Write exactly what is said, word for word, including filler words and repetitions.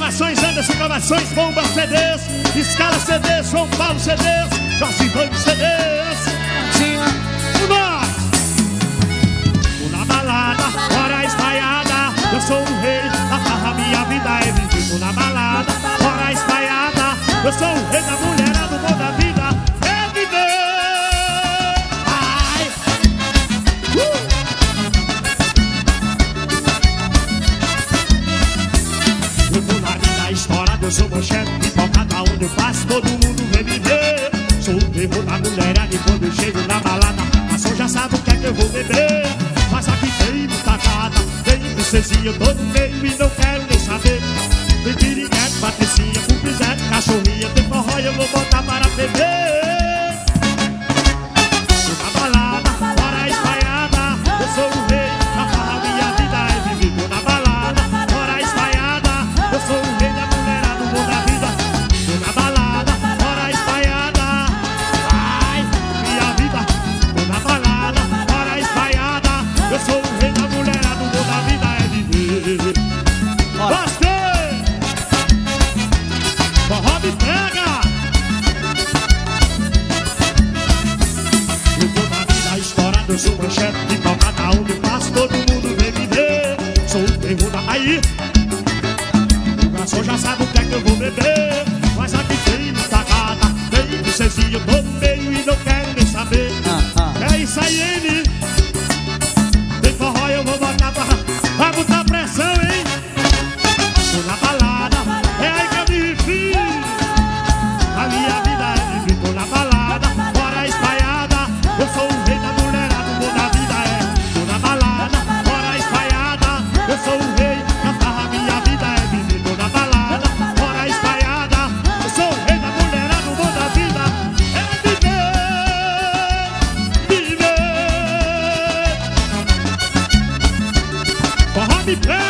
Gravações Anderson, gravações Bomba C Ds, Escala C Ds, João Paulo C Ds, Jorge Vande C Ds. Nós! Na balada, hora espaiada, eu sou o rei da farra, minha vida é viver. Na balada, hora espaiada, eu sou o rei da mulherada, o bom da vida é viver. Ai! Uh! Eu vou na vida estourada, eu sou manchete, pipocada onde eu passo, todo mundo vem me ver. Sou o terror da mulherada e quando eu chego na balada, a som já sabe o que é que eu vou beber. Mas aqui tem muita gata, tem princesinha, eu tô no meio e não quero nem saber. Tem piriguete, patricinha, cupizete, cachorrinha, tem forró e eu vou botar para beber. Na balada, hora espaiada, eu sou o rei da farra, minha vida é viver. Tô na balada, hora espaiada, eu sou o rei da mulherada, o bom da vida. Tô na balada, hora espaiada, ai, minha vida. Tô na balada, hora espaiada, eu sou o rei da mulherada, o bom da vida é viver. Gostei! Forró me pega! Eu tô na vida estourada, eu sou manchete, pipocada onde eu passo, todo mundo vem me ver. Sou o terror da... Aí! O garçom já sabe o que é que eu vou beber. Mas aqui tem muita gata, tem princesinha, eu tô no meio e não quero nem saber. Ah, ah. É isso aí, hein? Tem forró eu vou botar pra... Vai botar pressão, hein? Tô na balada, é aí que eu me refiro. A minha vida é viver. Tô na balada, hora espaiada, eu sou o rei da mulherada, o bom da vida é. Tô na balada, hora espaiada, eu sou o rei da farra, minha vida é viver. Tô na balada, hora espaiada, eu sou o rei da mulherada, o bom da vida é viver. Viver. Forró me pega.